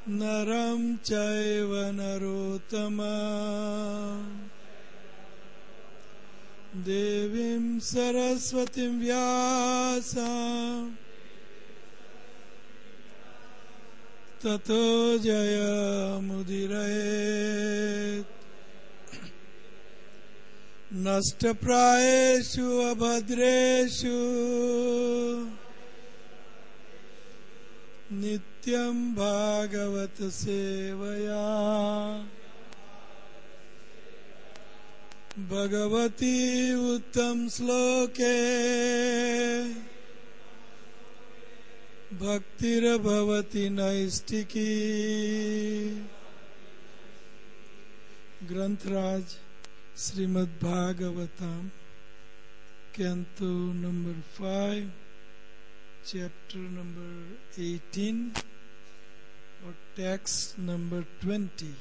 नरं चैव नरोत्तमं देवीं सरस्वतीं व्यासं ततो जयमुदीरयेत्। नष्टप्रायेषु अभद्रेषु नित्यं भागवत सेवया भगवती उत्तम श्लोके भक्तिर्भवति नैष्ठिकी। ग्रंथराज Srimad Bhagavatam canto number 5 chapter number 18 और text number 20।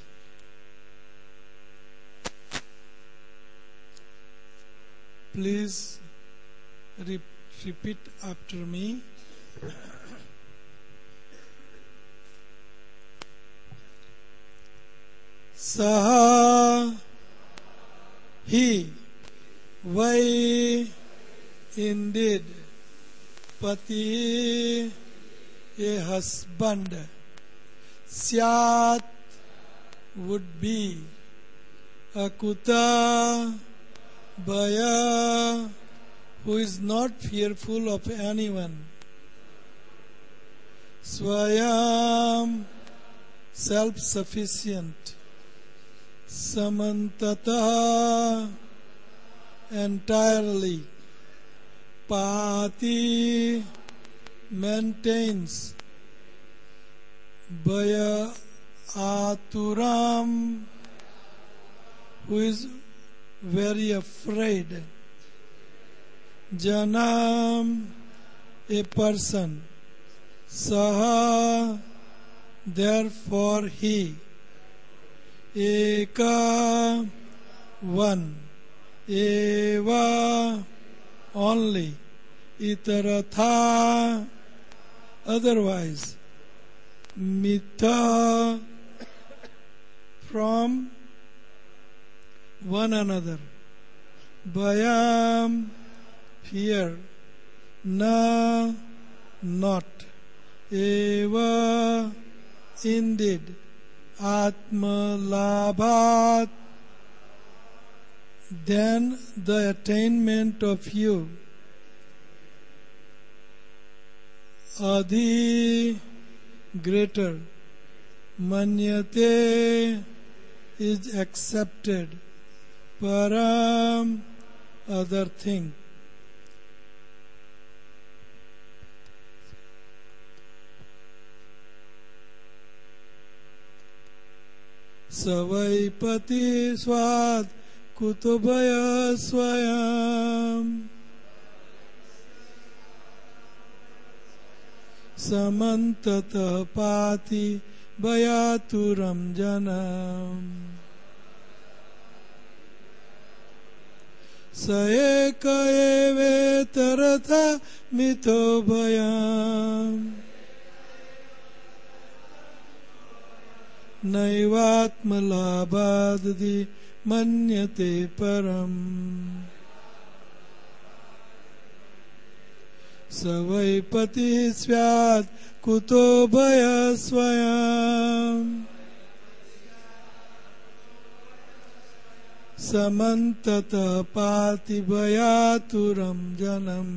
Please repeat after me. Saha he vai indeed pati a husband syat would be akuta bhaya who is not fearful of anyone swayam self-sufficient samantata entirely pati maintains bhaya aturam who is very afraid janam a person saha therefore he eka one eva only itaratha otherwise mitha from one another bhayam fear na not eva indeed atma labhat then the attainment of you adi greater manyate is accepted param other thing सवैपति स्वाद कुतुभय स्वयं समन्ततः पाति भयातुरं जनम् स एक एवेतरथा मिथो भयम् नैवात्मलाभादि मन्यते परम् स वै पतिः स्यात् कुतो भयः स्वयम् समन्ततः पाति भयातुरं जनम्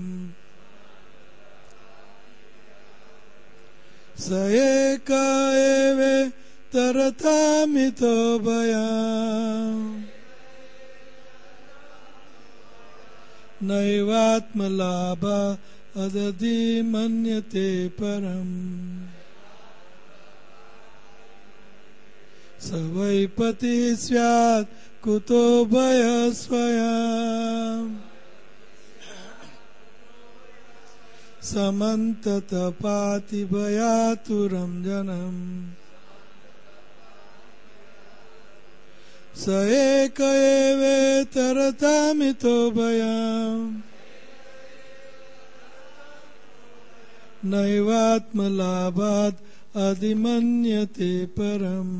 स एक एवे तरथा मिथो भयम् नैवात्मलाभा अदधि मन्यते परम् स वै पतिः स्यात् कुतो भयः स्वयम् समन्ततः पाति भयातुरं जनम् स एक एवेतरथा मिथो भयम् नैवात्मलाभात् अधिमन्यते परम्.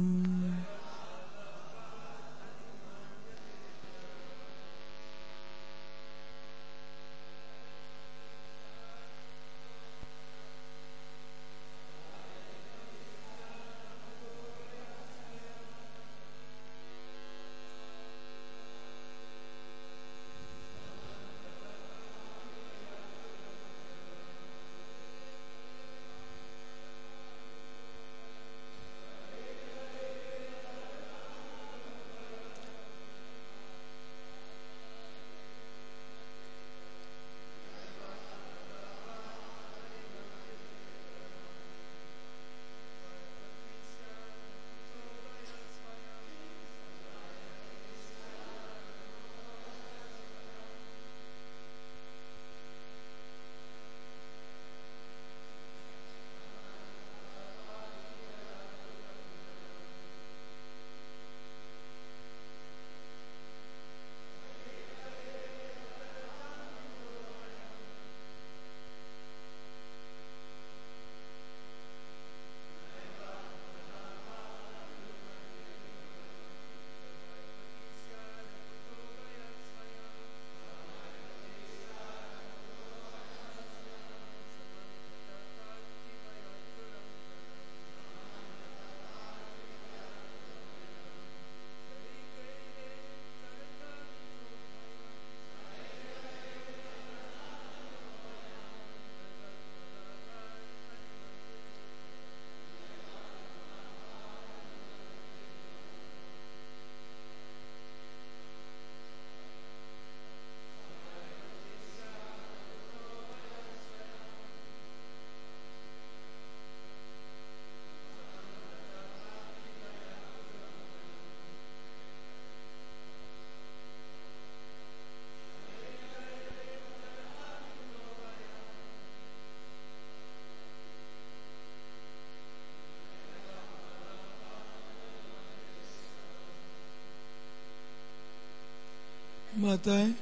माताएं,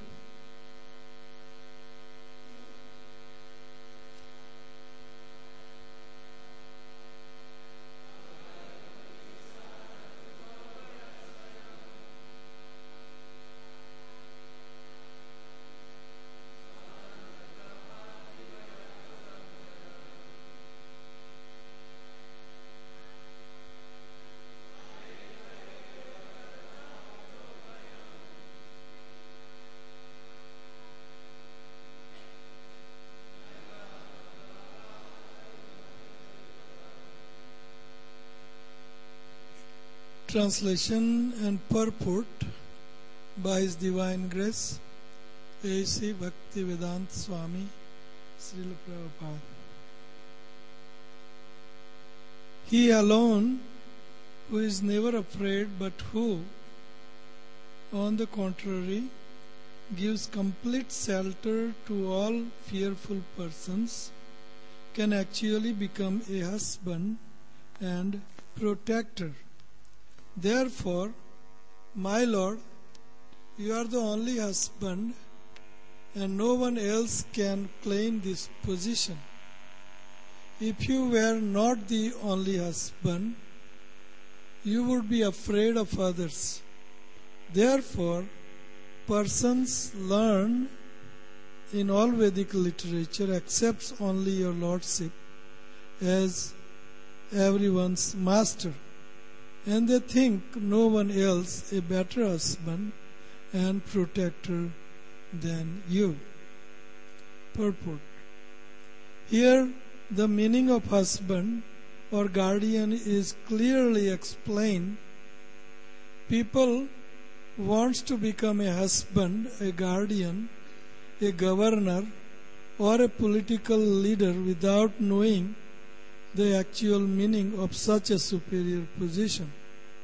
translation and purport by His Divine Grace A.C. Bhaktivedanta Swami Srila Prabhupada. He alone who is never afraid, but who, on the contrary, gives complete shelter to all fearful persons, can actually become a husband and protector. Therefore, my Lord, you are the only husband, and no one else can claim this position. If you were not the only husband, you would be afraid of others. Therefore, persons learn in all Vedic literature accepts only your lordship as everyone's master, and they think no one else a better husband and protector than you. Purport. Here the meaning of husband or guardian is clearly explained. People wants to become a husband, a guardian, a governor, or a political leader without knowing the actual meaning of such a superior position.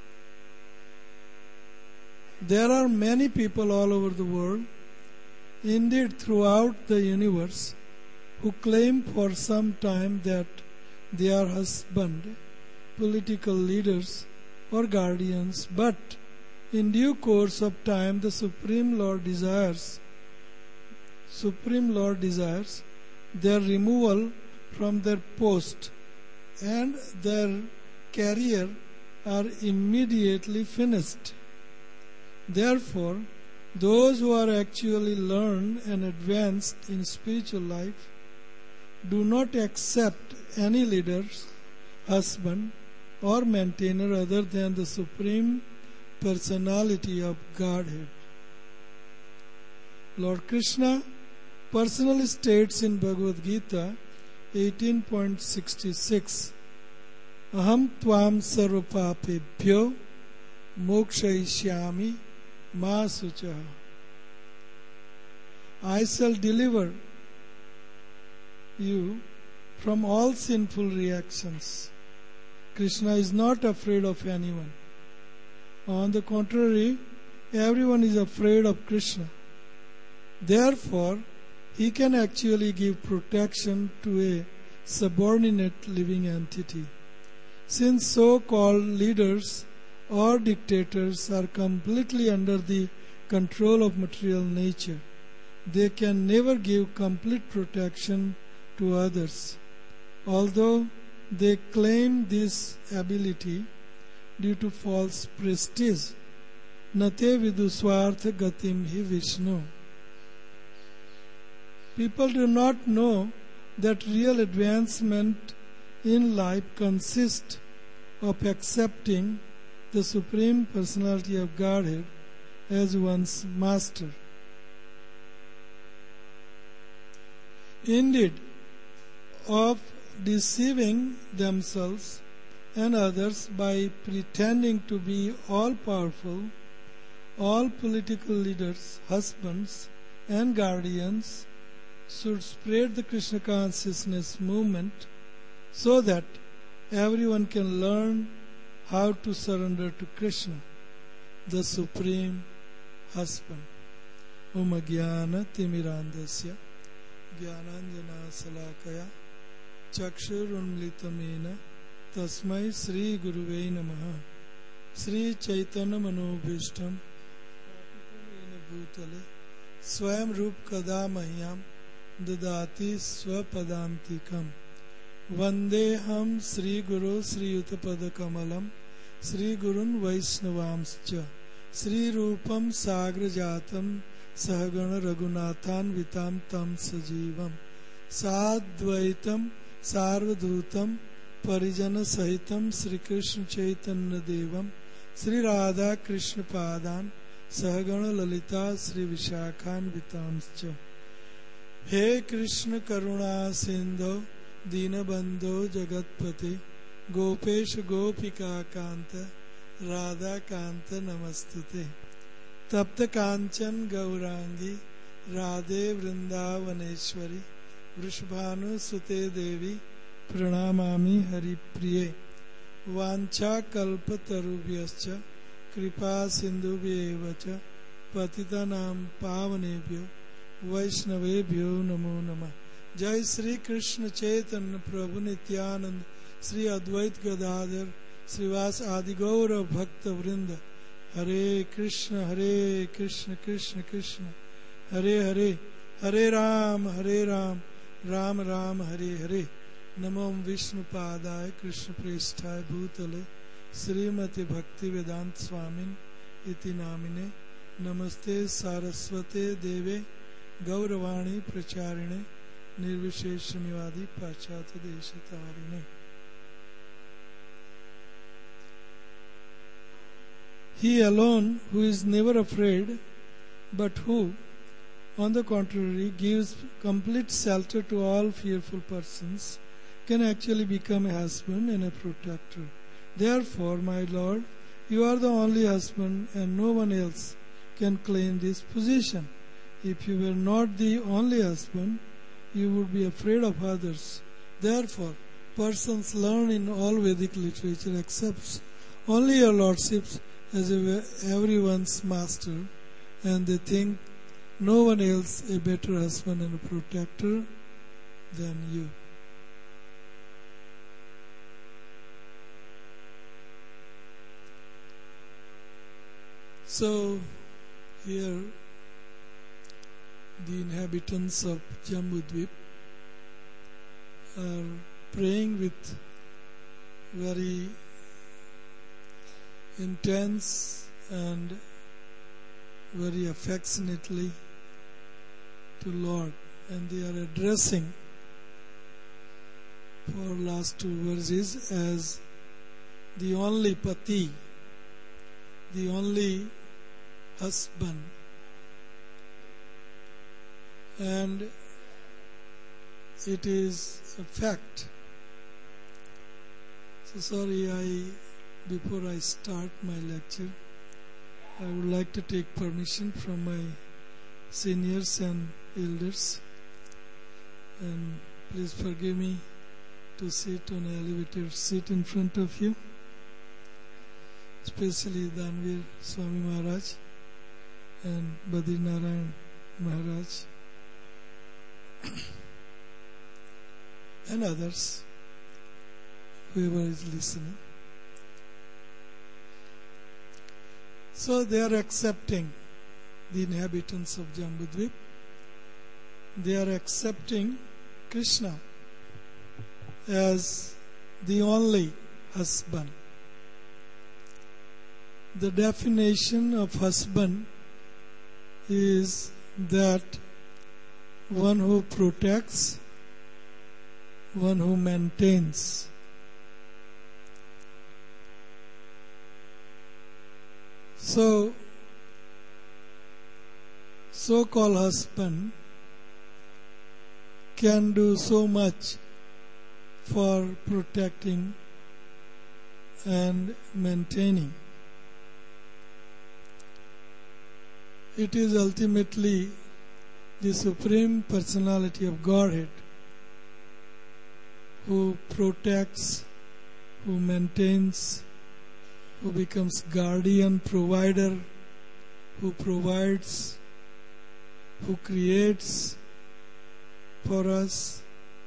There are many people all over the world, indeed throughout the universe, who claim for some time that they are husband, political leaders, or guardians, but in due course of time the Supreme Lord desires their removal from their post and their career are immediately finished. Therefore, those who are actually learned and advanced in spiritual life do not accept any leader, husband, or maintainer other than the Supreme Personality of Godhead. Lord Krishna personally states in Bhagavad Gita 18.66, Aham tvam sarvapapebhyo mokshayishyami ma suchaha. I shall deliver you from all sinful reactions. Krishna is not afraid of anyone. On the contrary, everyone is afraid of Krishna. Therefore, he can actually give protection to a subordinate living entity. Since so-called leaders or dictators are completely under the control of material nature, they can never give complete protection to others. Although they claim this ability due to false prestige, nate viduswartha gatim hi Vishnu. People do not know that real advancement in life consists of accepting the Supreme Personality of Godhead as one's master. Indeed, of deceiving themselves and others by pretending to be all-powerful, all political leaders, husbands, and guardians should spread the Krishna consciousness movement so that everyone can learn how to surrender to Krishna, the Supreme Husband. Om Jnana Timirandasya Jnananjana Salakaya Chakshurunlitamena Tasmai Sri Guruve Namaha. Sri Chaitanya Manobhishtam Kapitulena Bhutale Swayam Rup Kada Mahyam Dadati Swapadantikam. Vandeham Sri Guru Sri Yuttapada Kamalam Sri Gurun Vaishnavamscha Sri Rupam Sagra Jatam Sahagana Raghunathan Vitam Tam Sajivam Sadvaitam Sarvadhutam Parijana Sahitam Sri Krishna Chaitanya Devam Sri Radha Krishna Padan Sahagana Lalita Sri Vishakhan Vitamscha. He Krishna Karuna Sindho Dinabandho Jagatpate Gopesh Gopika Kanta Radha Kanta Namastute Tapta Kanchan Gaurangi Radhe Vrindavaneshwari Vrishabhanu Sute Devi Pranamami Hari Priye Vancha Kalpatarubhyascha Kripa Sindhubhyevacha Patitanam Pavanebhyo Vaishnavebhyo Namo Namah. Jai Sri Krishna Chaitanya Prabhu Nityanand Sri Advait Gadadhar Srivas Adi Gaura Bhakta Vrinda. Hare Krishna Krishna Krishna Hare Hare Hare Ram Ram Ram Hare Hare. Namam Vishnu Padaya Krishna Preshthaya Bhutale Srimati Bhakti Vedant Swamin Iti Namine. Namaste Saraswate Deve Gauravani Pracharine Nirvisheshamivadi Pachata Deshatarine. He alone who is never afraid, but who, on the contrary, gives complete shelter to all fearful persons, can actually become a husband and a protector. Therefore, my Lord, you are the only husband and no one else can claim this position. If you were not the only husband, you would be afraid of others. Therefore, persons learn in all Vedic literature accepts only your lordships as everyone's master, and they think no one else a better husband and a protector than you. So, here the inhabitants of Jambudvip are praying with very intense and very affectionately to Lord, and they are addressing for last two verses as the only pati, the only husband. And it is a fact. So sorry, before I start my lecture, I would like to take permission from my seniors and elders, and please forgive me to sit on an elevator seat in front of you, especially Danvir Swami Maharaj and Badri Narayan Maharaj and others, whoever is listening. So they are accepting, the inhabitants of Jambudvip, they are accepting Krishna as the only husband. The definition of husband is that one who protects, one who maintains. So, so-called husband can do so much for protecting and maintaining. It is ultimately the Supreme Personality of Godhead who protects, who maintains, who becomes guardian, provider, who provides, who creates for us.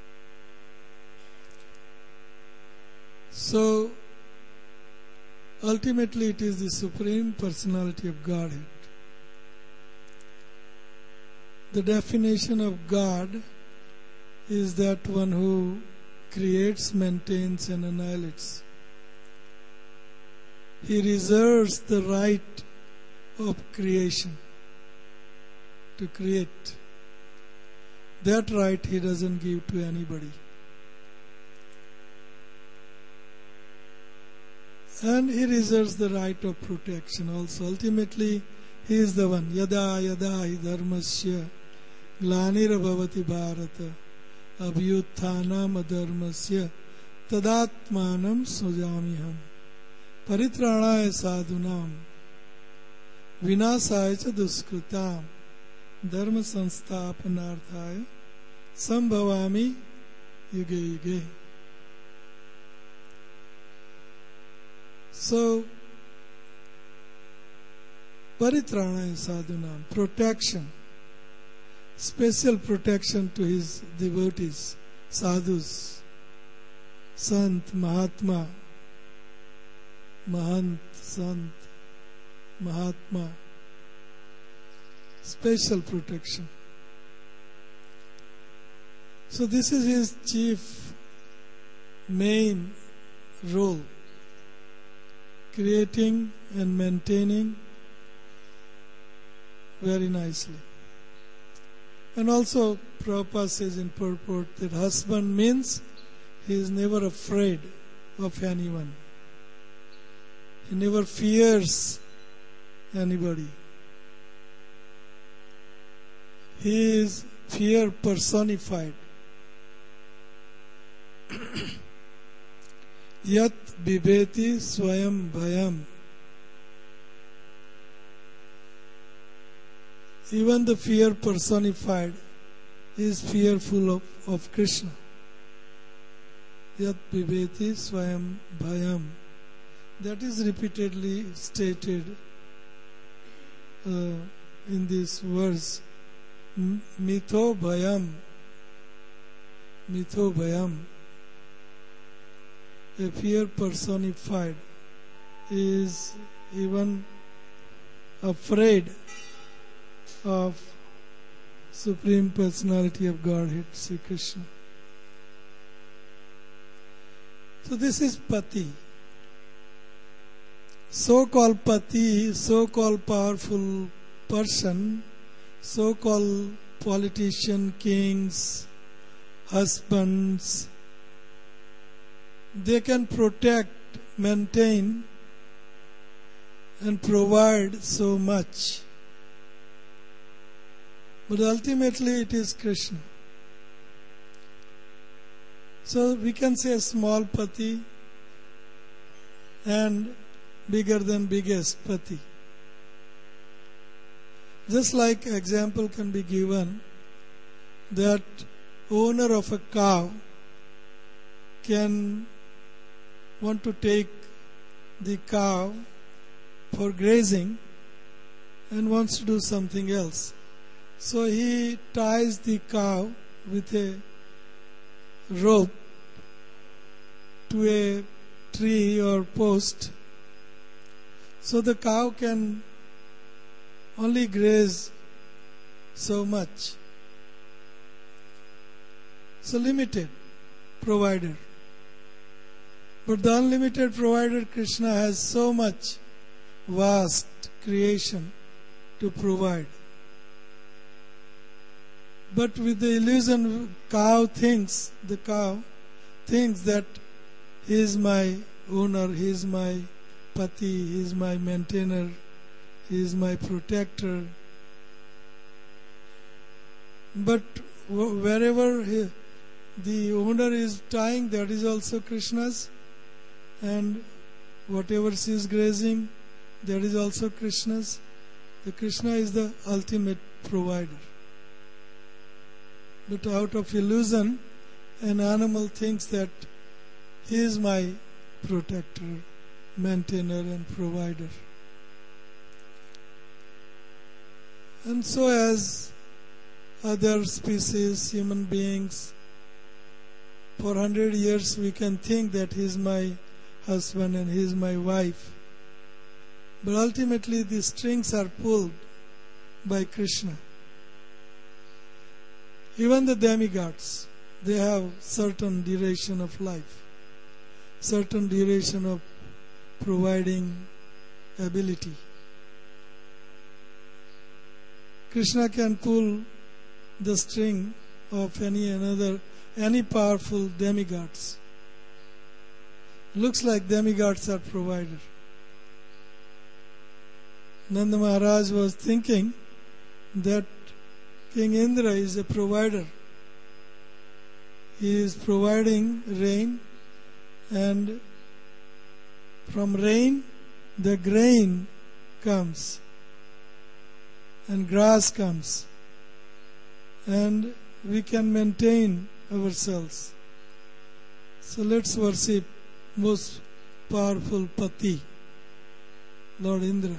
So, ultimately it is the Supreme Personality of Godhead. The definition of God is that one who creates, maintains, and annihilates. He reserves the right of creation, to create. That right He doesn't give to anybody. And He reserves the right of protection also. Ultimately, He is the one. Yada yada hi dharmasya glanirabhavati bharata abhyutthanam adharmasya tadatmanam sujamiham paritrāṇāya sadhunām vināsāya ca duskritāṃ dharma samsthāpanārthāya sambhavāmi yuge yuge. So, paritrāṇāya sadhunām, protection, special protection to His devotees, sadhus, sant, mahatma, mahant, sant, mahatma, special protection. So this is His chief, main role, creating and maintaining very nicely. And also Prabhupada says in purport that husband means he is never afraid of anyone. He never fears anybody. He is fear personified. Yat bibeti swayam bhayam. Even the fear personified is fearful of Krishna. Yat bibeti swayam bhayam. That is repeatedly stated in this verse. Mitho bhayam. Mitho bhayam. A fear personified is even afraid of Supreme Personality of Godhead, Sri Krishna. So this is Pati. So-called Pati, so-called powerful person, so-called politician, kings, husbands, they can protect, maintain and provide so much. But ultimately it is Krishna. So we can say small Pati and bigger than biggest Pati. Just like example can be given that owner of a cow can want to take the cow for grazing and wants to do something else. So he ties the cow with a rope to a tree or post, so the cow can only graze so much. So limited provider. But the unlimited provider Krishna has so much vast creation to provide. But with the illusion, the cow thinks that he is my owner, he is my Pati, he is my maintainer, he is my protector. But wherever the owner is tying, that is also Krishna's, and whatever she is grazing, that is also Krishna's. The Krishna is the ultimate provider. But out of illusion, an animal thinks that he is my protector, maintainer and provider. And so as other species, human beings, for 100 years we can think that he is my husband and he is my wife. But ultimately the strings are pulled by Krishna. Even the demigods, they have certain duration of life, certain duration of providing ability. Krishna can pull the string of any powerful demigods. Looks like demigods are provider. Nanda Maharaj was thinking that King Indra is a provider. He is providing rain, and from rain the grain comes and grass comes, and we can maintain ourselves. So let's worship most powerful Pati, Lord Indra.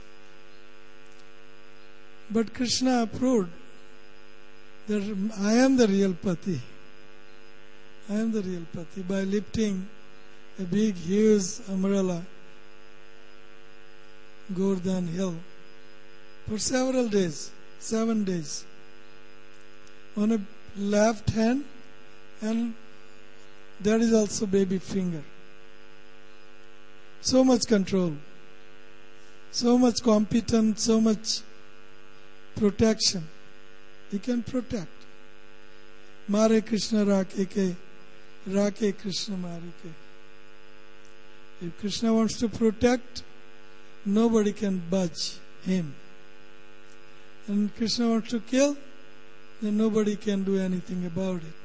But Krishna approved that I am the real Pati. I am the real Pati by lifting a big, huge umbrella, Govardhan Hill, for several days, 7 days, on a left hand, and there is also baby finger. So much control, so much competence, so much protection. He can protect. Mare Krishna Rake ke, Rake Krishna Mare ke. If Krishna wants to protect, nobody can budge him. And Krishna wants to kill, then nobody can do anything about it.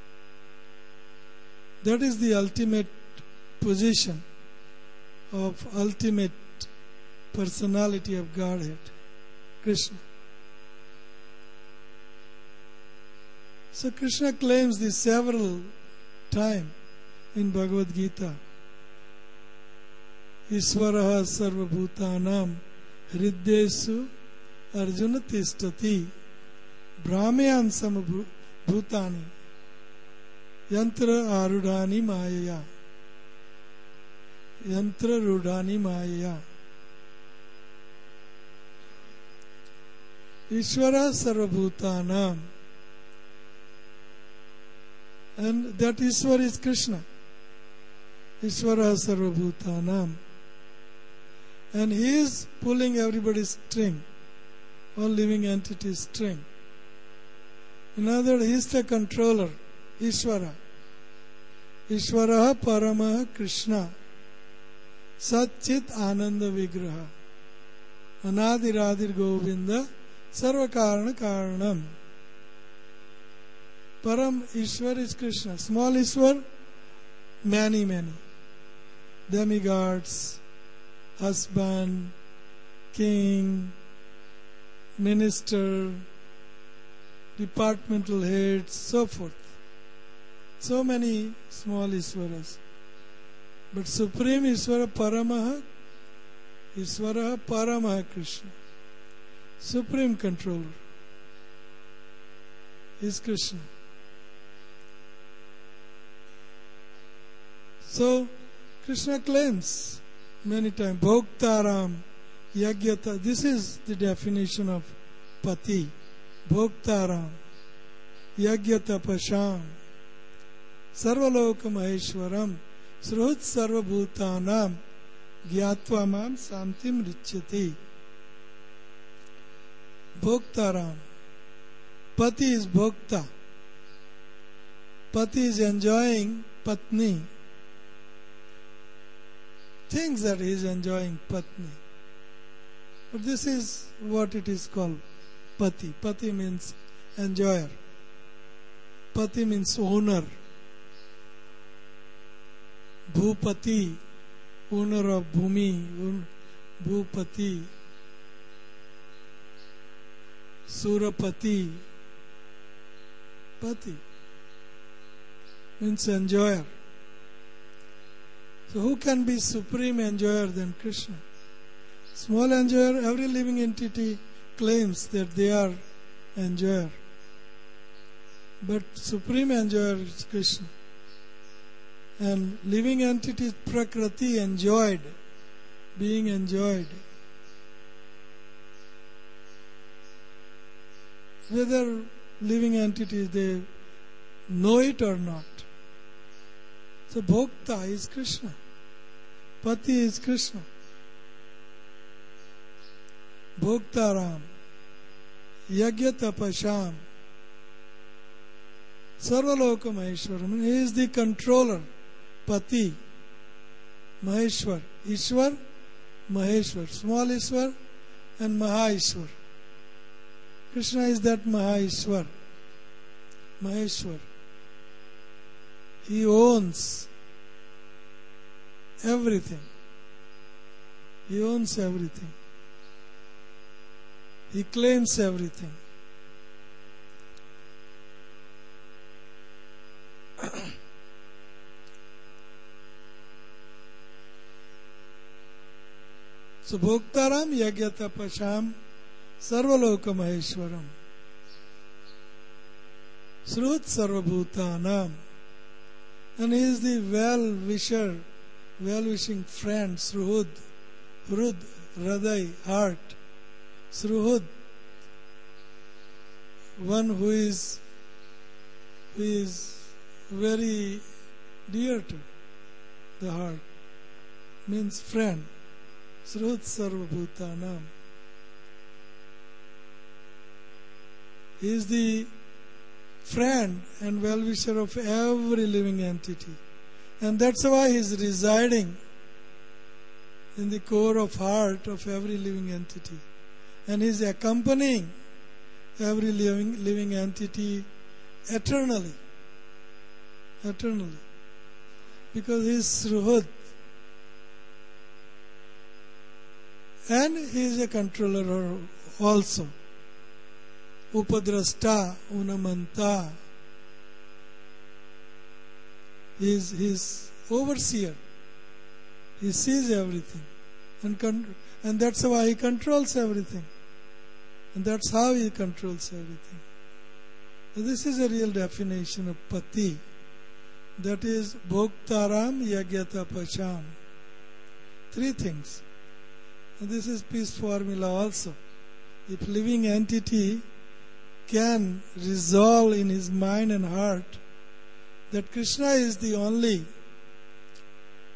That is the ultimate position of ultimate personality of Godhead, Krishna. So Krishna claims this several times in Bhagavad Gita. Isvaraha sarva bhutanam hridyesu arjuna tishtati brahmayan sama bhutani yantra arudhani mayaya yantra rudhani mayaya. Ishvara sarva bhutanam, and that Ishwar is Krishna. Ishvara Sarvabhutanam. And he is pulling everybody's string, all living entities' string. In other words, he is the controller, Ishvara. Ishvara Paramaha Krishna. Satchit Ananda Vigraha. Anadiradir Govinda Sarvakarana Karanam. Param Ishwar is Krishna. Small Ishwar, many. Demigods, husband, king, minister, departmental heads, so forth. So many small Ishwaras. But Supreme Ishvara Paramaha, Ishvara Paramaha Krishna. Supreme controller is Krishna. So Krishna claims many times, Bhoktaram, Yagyata. This is the definition of Pati. Bhoktaram, Yagyata Pasham, Sarvaloka Maheshwaram, Sruhut Sarvabhutanam, Gyatva Mam Samtim Richyati. Bhoktaram. Pati is Bhokta. Pati is enjoying Patni. Thinks that he is enjoying Patni. But this is what it is called, Pati. Pati means enjoyer. Pati means owner. Bhupati, owner of Bhumi, Bhupati. Surapati. Pati means enjoyer. So who can be supreme enjoyer than Krishna? Small enjoyer, every living entity claims that they are enjoyer. But supreme enjoyer is Krishna. And living entities, Prakriti, enjoyed, being enjoyed. Whether living entities, they know it or not. So Bhokta is Krishna. Pati is Krishna. Bhoktaram. Yagyata Pasham. Sarvaloka Maheshwaram. He is the controller. Pati. Maheshwar. Ishwar, Maheshwar. Small Ishwar and Maha-Ishwar. Krishna is that Maha-Ishwar. Maheshwar. He owns everything. He owns everything. He claims everything. So Bhoktaram Yagyata Pasham Sarvaloka Maheshwaram Srut Sarvabhutanam. And he is the well-wisher, well-wishing friend, Sruhud, Hrud, Hraday, heart. Sruhud, one who is very dear to the heart, means friend. Sruhud Sarvabhutanam. He is the friend and well-wisher of every living entity. And that's why he is residing in the core of heart of every living entity. And he is accompanying every living entity eternally. Eternally. Because he is Sruhud. And he is a controller also. Upadrasta, Unamanta. He is overseer. He sees everything. And that's why he controls everything. And that's how he controls everything. So this is a real definition of Pati. That is Bhoktaram Yagyata Pasham. Three things. And this is peace formula also. If living entity can resolve in his mind and heart that Krishna is the only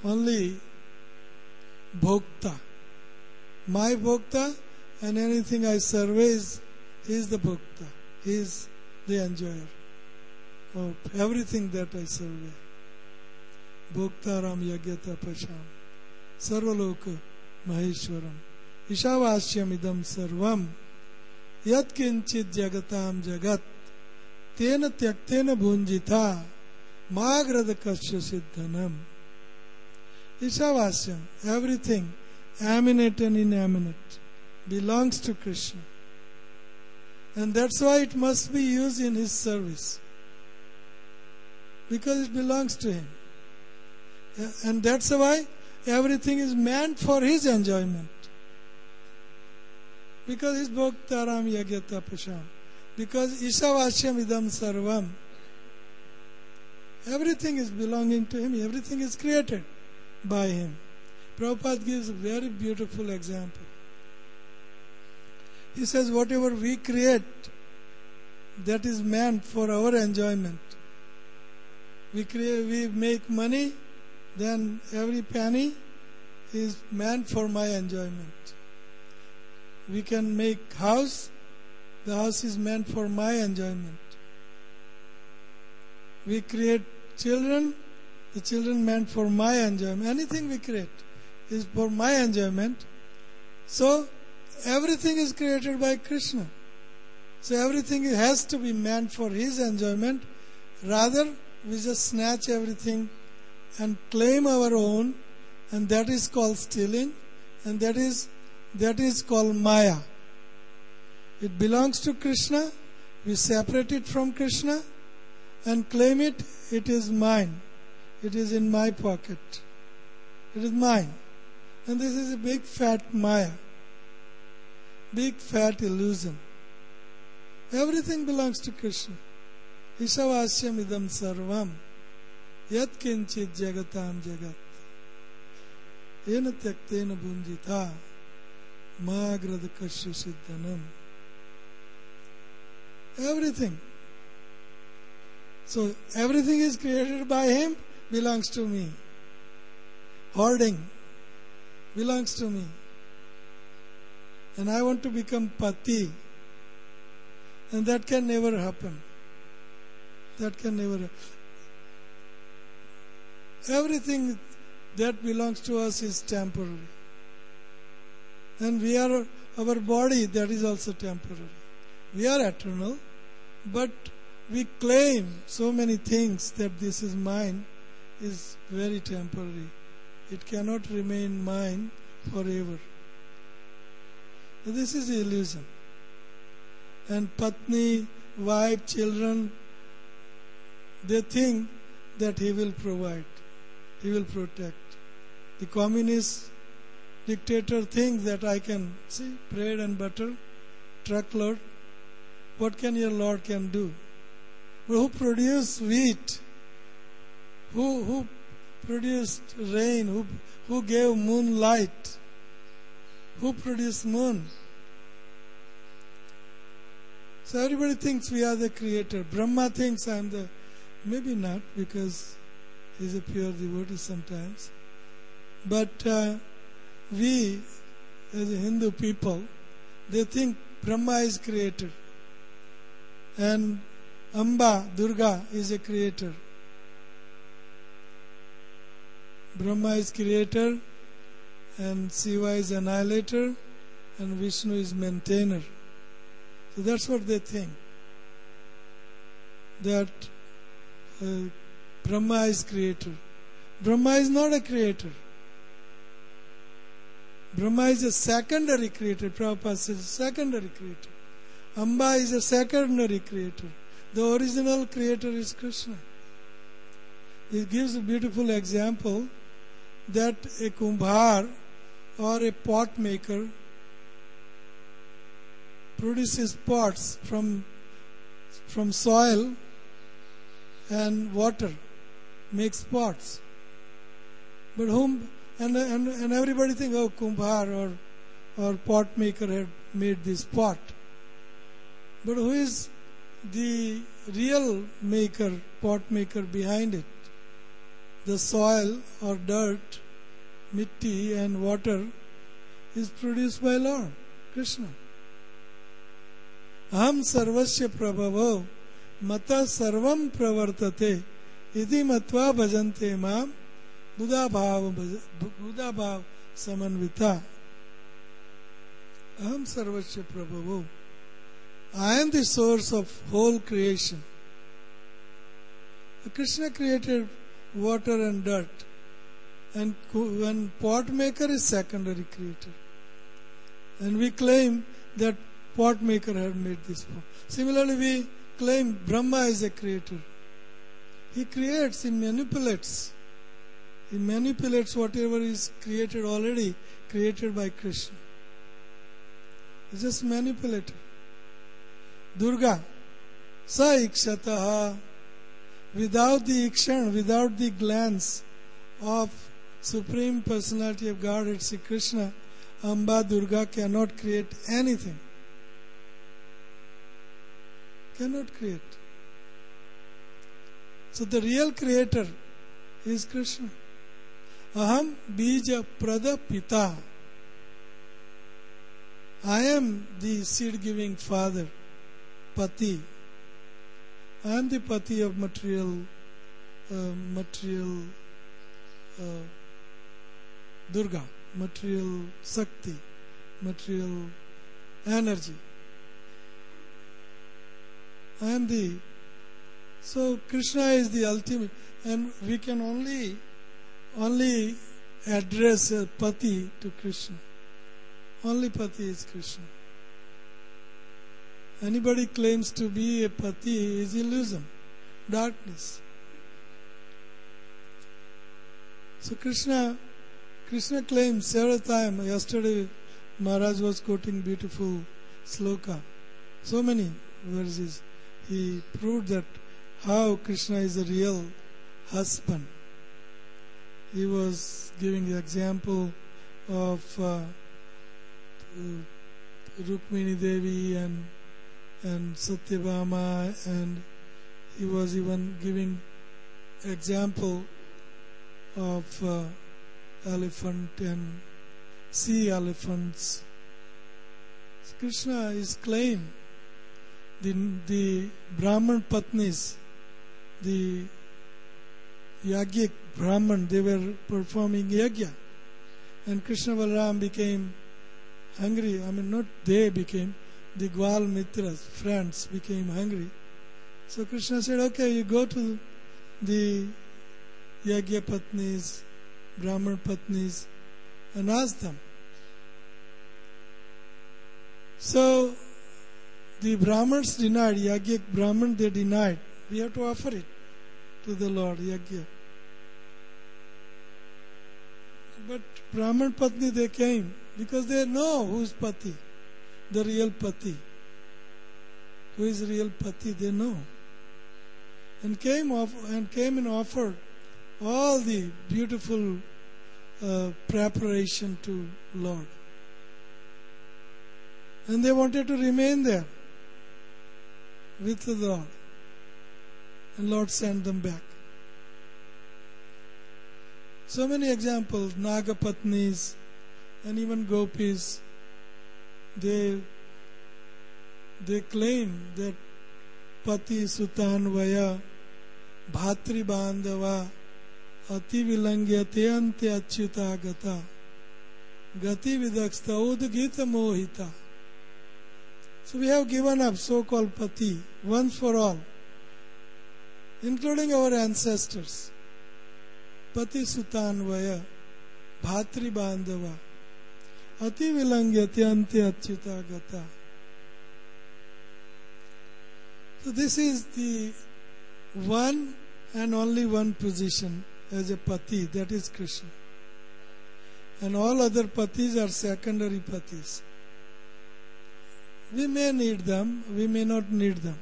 only Bhokta. My Bhokta, and anything I service, he is the Bhokta. He is the enjoyer of everything that I survey. Bhoktaram Yagyata Pasham Sarvaloka Maheshwaram Ishavasyam idam sarvam Yat kinchit jagatam jagat Tena tyaktena bhunjita Magrada kasya siddhanam. Ishavasyam, everything, eminent and inanimate, belongs to Krishna. And that's why it must be used in His service. Because it belongs to Him. And that's why everything is meant for His enjoyment. Because His Bhoktaram Yagyata Pasham. Because Ishavasyam idam sarvam. Everything is belonging to Him. Everything is created by Him. Prabhupada gives a very beautiful example. He says, whatever we create, that is meant for our enjoyment. We make money, then every penny is meant for my enjoyment. We can make house, the house is meant for my enjoyment. We create children, the children meant for my enjoyment. Anything we create is for my enjoyment. So, everything is created by Krishna. So, everything has to be meant for His enjoyment. Rather, we just snatch everything and claim our own, and that is called stealing, and that is called Maya. It belongs to Krishna. We separate it from Krishna and claim it. It is mine. It is in my pocket. It is mine. And this is a big fat Maya. Big fat illusion. Everything belongs to Krishna. Ishavasyam idam sarvam yat kinchit jagatam jagat ena tyaktena bhunjita magrada kasya siddhanam. Everything. So everything is created by Him, belongs to me. Hoarding belongs to me. And I want to become pati. And that can never happen. That can never happen. Everything that belongs to us is temporary. And we are, our body, that is also temporary. We are eternal, but we claim so many things that this is mine is very temporary. It cannot remain mine forever. This is illusion. And patni, wife, children, they think that he will provide, he will protect. The communist dictator thinks that I can, see, bread and butter, truckload. What can your Lord can do? But who produced wheat? Who produced rain? Who gave moonlight? Who produced moon? So everybody thinks we are the creator. Brahma thinks I am the... Maybe not, because he is a pure devotee sometimes. But we, as a Hindu people, they think Brahma is creator. And Amba, Durga, is a creator. Brahma is creator, and Shiva is annihilator, and Vishnu is maintainer. So that's what they think. That Brahma is creator. Brahma is not a creator. Brahma is a secondary creator. Prabhupada says secondary creator. Amba is a secondary creator. The original creator is Krishna. He gives a beautiful example that a kumbhar or a pot maker produces pots from soil and water, makes pots. But whom and everybody thinks, oh, kumbhar or pot maker had made this pot. But who is the real maker, pot maker behind it? the soil or dirt, mitti and water is produced by Lord Krishna. Aham sarvasya prabhavo mata sarvam pravartate iti matva bhajante mam buddha bhav samanvita. Aham sarvasya prabhavo. I am the source of whole creation. Krishna created water and dirt, and when pot maker is secondary creator, and we claim that pot maker had made this pot. Similarly, we claim Brahma is a creator. He creates, he manipulates. He manipulates whatever is created already, created by Krishna. He's just manipulator. Durga, sa ikshataha, without the ikshan, without the glance of Supreme Personality of Godhead, Sri Krishna, Amba Durga cannot create anything. Cannot create. So the real creator is Krishna. Aham bija prada pita. I am the seed-giving father, Pati. I am the Pati of material Durga, material Sakti, material energy. I am the... So Krishna is the ultimate, and we can only address a Pati to Krishna. Only Pati is Krishna. Anybody claims to be a Pati is illusion, darkness. So Krishna claims several times. Yesterday Maharaj was quoting beautiful sloka. So many verses. He proved that how Krishna is a real husband. He was giving the example of Rukmini Devi and Satyabhama, and he was even giving example of elephant and sea elephants. Krishna is claimed the Brahman Patnis, the Yajnik Brahman, they were performing yajna, and Krishna Balaram became hungry. Not they became, the Gwal Mitras, friends, became hungry. So Krishna said, okay, you go to the Yajna Patnis, Brahman Patnis, and ask them. So the Brahmins denied, Yajnik Brahman, they denied. We have to offer it to the Lord, Yajna. But Brahman Patni, they came because they know who is Pati, the real Pati. Who is real Pati, they know. And came and offered all the beautiful preparation to Lord. And they wanted to remain there with the Lord. And Lord sent them back. So many examples, Nagapatnis and even Gopis, they claim that Pati Sutan Vaya Bhatri Bandava Ati Vilangyate Ante Achyuta Gata Gati Vidaksta Udgita Mohita. So we have given up so-called Pati once for all, including our ancestors. Pati Sutan Vaya Bhatri Bandava Ati Vilangyate Ante Achyuta Gata. So this is the one and only one position as a Pati, that is Krishna. And all other Patis are secondary Patis. We may need them, we may not need them.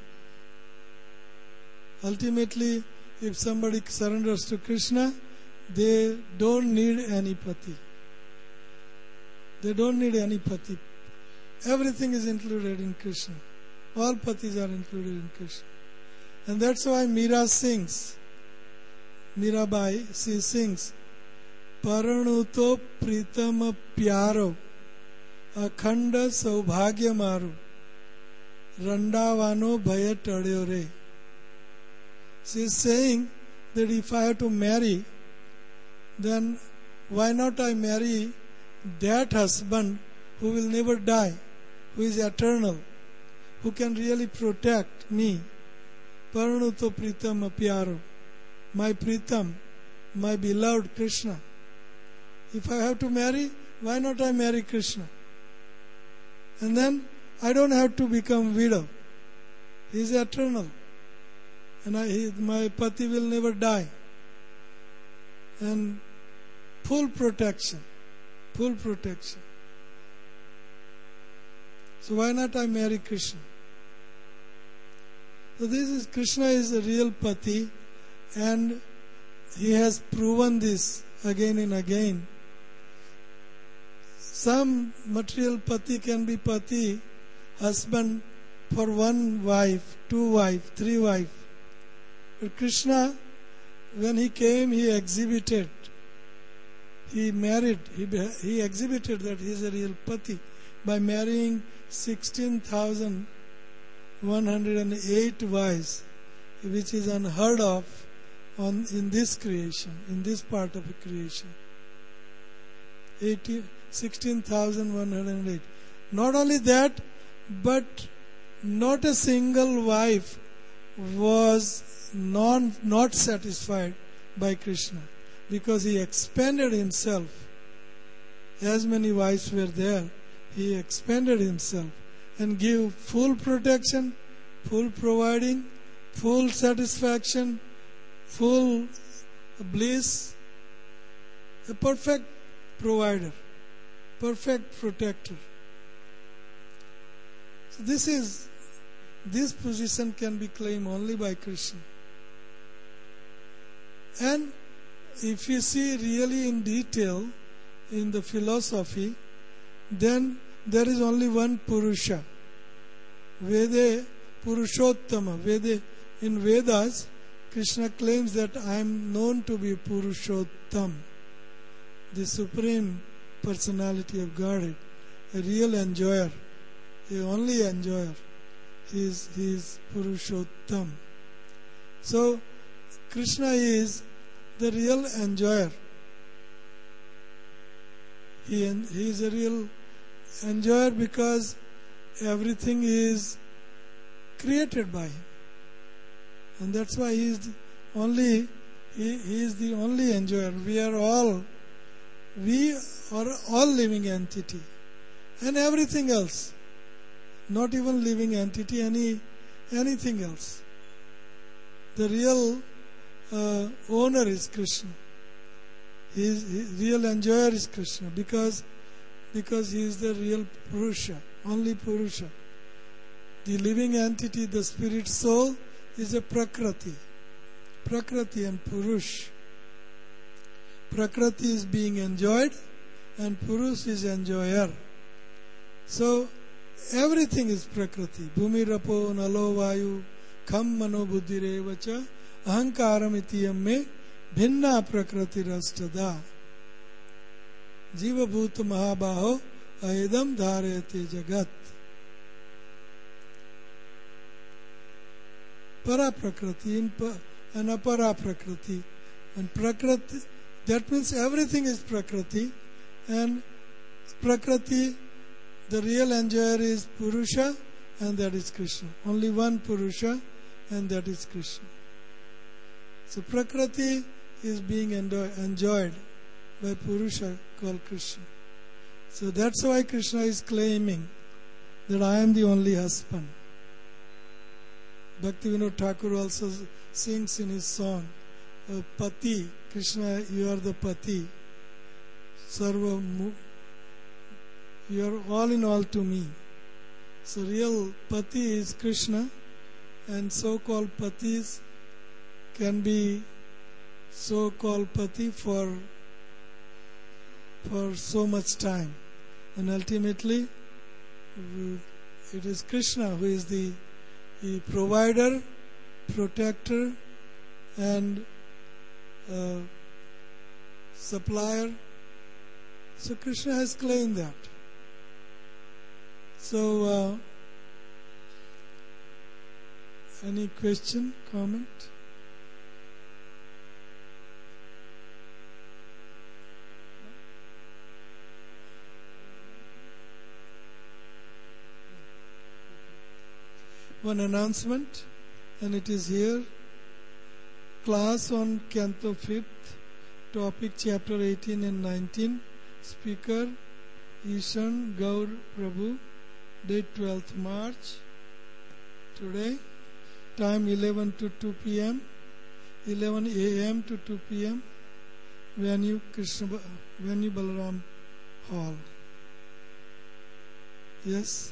Ultimately, if somebody surrenders to Krishna, they don't need any Pati. They don't need any Pati. Everything is included in Krishna. All Patis are included in Krishna. And that's why Meera sings Mirabai, she sings, Paranuto Pritama Pyaro, Akhanda Saubhagya Maru, Randavano Bhaya Tadyo Re. She is saying that if I have to marry, then why not I marry that husband who will never die, who is eternal, who can really protect me. Paranuto Pritam Pyaro, my Pritam, my beloved Krishna. If I have to marry, why not I marry Krishna? And then I don't have to become widow. He is eternal. And my pati will never die. And full protection. Full protection. So why not I marry Krishna? So Krishna is a real pati, and he has proven this again and again. Some material pati can be pati, husband for one wife, two wives, three wives. But Krishna, when he came, he exhibited, he married, he exhibited that he is a real pati by marrying 16,108 wives, which is unheard of in this creation, in this part of the creation. 16,108. Not only that, but not a single wife was not satisfied by Krishna, because he expanded himself. As many wives were there, he expanded himself and gave full protection, full providing, full satisfaction, full bliss, a perfect provider, perfect protector. So this position can be claimed only by Krishna. And if you see really in detail in the philosophy, then there is only one Purusha. Vede Purushottama. In Vedas, Krishna claims that I am known to be Purushottam, the Supreme Personality of Godhead, a real enjoyer, the only enjoyer. He is Purushottam. So Krishna is the real enjoyer. He is a real enjoyer because everything is created by him, and that's why he is the only enjoyer. We are all living entity, and everything else, not even living entity, anything else. The real owner is Krishna. His real enjoyer is Krishna because he is the real Purusha, only Purusha. The living entity, the spirit soul, is a Prakriti. Prakriti and Purush. Prakriti is being enjoyed and Purush is enjoyer. So everything is Prakriti. Bhumi rapo nalo vayu kham mano buddhire vacha ahankaram itiyam me bhinna prakriti rastada. Jiva bhut mahabaho aedam dharayate jagat. Para prakriti and apara prakriti. And prakriti, that means everything is prakriti, and prakriti, the real enjoyer is Purusha, and that is Krishna. Only one Purusha, and that is Krishna. So prakriti is being enjoyed by Purusha called Krishna. So that's why Krishna is claiming that I am the only husband. Bhaktivinoda Thakur also sings in his song, Pati, Krishna, you are the Pati. Sarva, you are all in all to me. So real Pati is Krishna, and so-called Patis can be so-called Pati for so much time. And ultimately, it is Krishna who is the provider, protector, and supplier. So Krishna has claimed that. So, any question, comment? One announcement, and it is here. Class on Canto 5th, topic chapter 18 and 19. Speaker Ishan Gaur Prabhu, date 12th March. Today, time 11 to 2 p.m., 11 a.m. to 2 p.m. Venue Balaram Hall. Yes.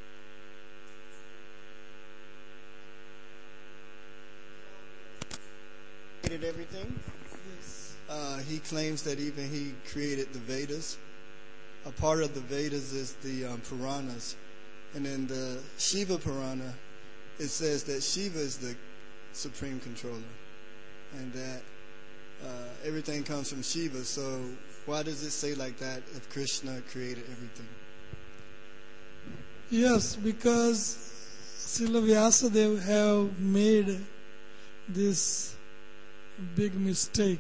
Everything. Yes. He claims that even he created the Vedas. A part of the Vedas is the Puranas, and in the Shiva Purana, it says that Shiva is the supreme controller, and that everything comes from Shiva. So why does it say like that if Krishna created everything? Yes, because Srila Vyasadeva have made this big mistake,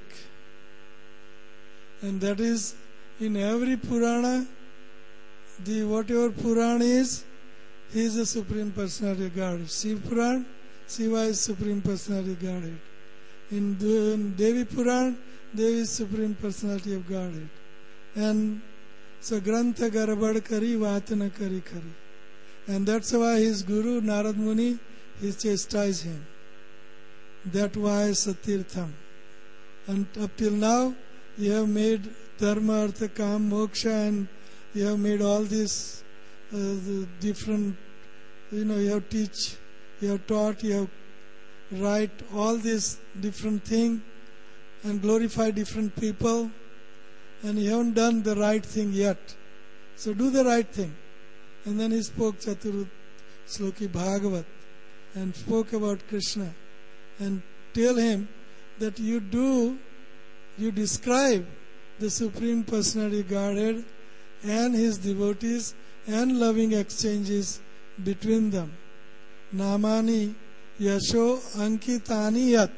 and that is in every Purana, the whatever Purana is, he is the Supreme Personality of Godhead. Shiva Purana, Shiva is Supreme Personality of Godhead. In Devi Purana, Devi is Supreme Personality of Godhead. And so Grantha Garabad Kari, Vatana Kari Kari. And that's why his Guru, Narad Muni, he chastised him. That why Satirtham. And up till now, you have made Dharma, Artha, Kam, Moksha, and you have made all these different, you have teach, you have taught, you have write all these different things and glorify different people, and you haven't done the right thing yet. So do the right thing. And then he spoke Chaturut Sloki Bhagavat and spoke about Krishna. And tell him that you describe the Supreme Personality Godhead and his devotees and loving exchanges between them. Namani Yasho Ankitani Yat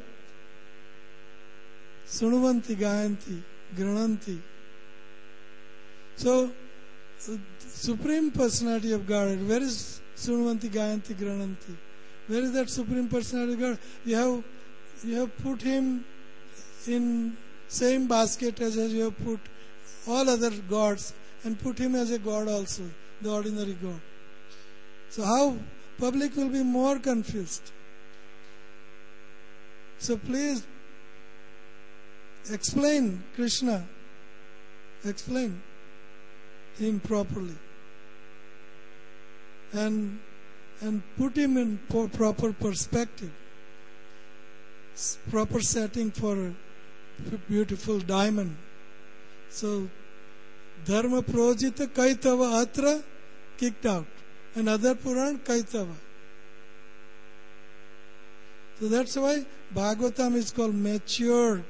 Sunuvanti Gayanti Grananti. So, Supreme Personality of Godhead, where is Sunuvanti Gayanti Grananti? Where is that Supreme Personality of God? You have put him in same basket as you have put all other gods, and put him as a god also, the ordinary god. So how public will be more confused? So please explain Krishna, explain him properly, and put him in proper perspective, proper setting for a beautiful diamond. So, Dharma Projita Kaitava Atra kicked out. Another Puran Kaitava. So that's why Bhagavatam is called mature.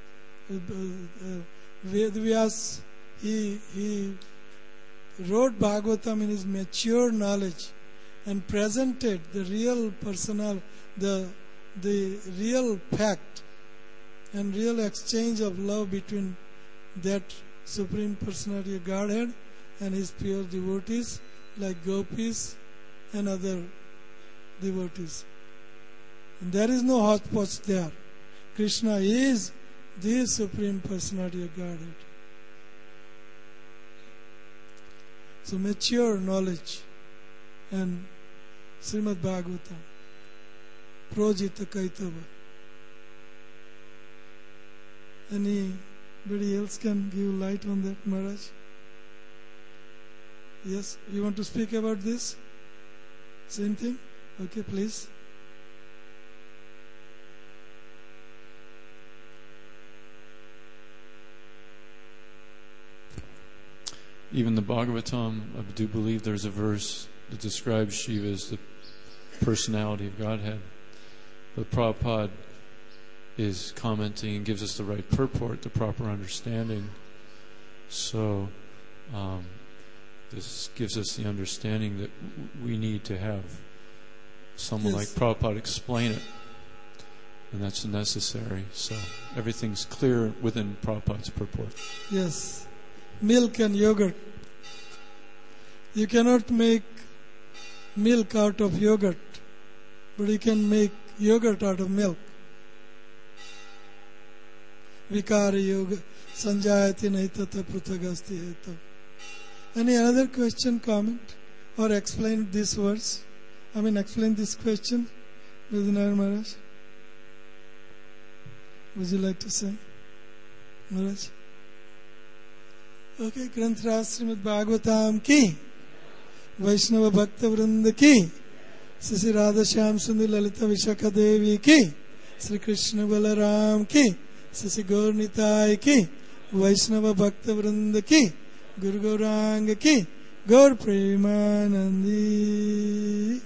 Vedvyas, he wrote Bhagavatam in his mature knowledge and presented the real personal, the real fact and real exchange of love between that Supreme Personality of Godhead and his pure devotees like gopis and other devotees. And there is no hotchpotch there. Krishna is the Supreme Personality of Godhead. So mature knowledge and Srimad Bhagavatam, Projita Kaitava. Anybody else can give light on that, Maharaj? Yes, you want to speak about this? Same thing? Okay, please. Even the Bhagavatam, I do believe there's a verse that describes Shiva as the personality of Godhead. But Prabhupada is commenting and gives us the right purport, the proper understanding. So this gives us the understanding that we need to have someone like Prabhupada explain it, and that's necessary. So everything's clear within Prabhupada's purport. Yes. Milk and yogurt. You cannot make milk out of yogurt, but you can make yogurt out of milk. Vikara yoga sanjayati naitata prutagasti heta. Any other question, comment, or explain this verse? Explain this question, Vidyanarayan Maharaj. Would you like to say, Maharaj? Okay, Granth Raj Srimad Bhagavatam ki, Vaishnava Bhakta Vrinda ki, Sri Radha Shyam Sundar Lalita Vishakha Devi ki, Sri Krishna Balaram ki, Sri Gaur Nitai ki, Vaishnava Bhakta Vrinda ki, Guru Gauranga ki, Gaur Premanandi.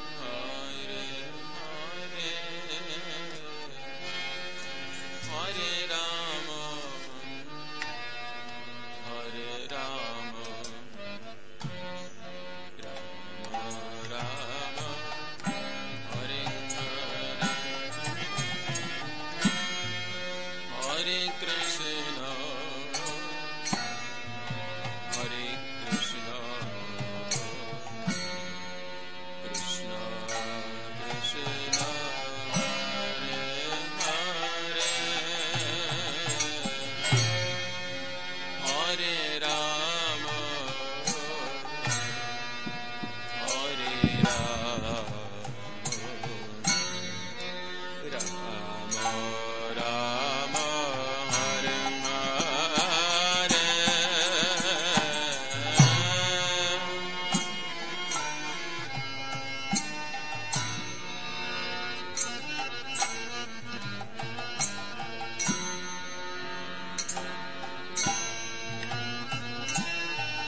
Hare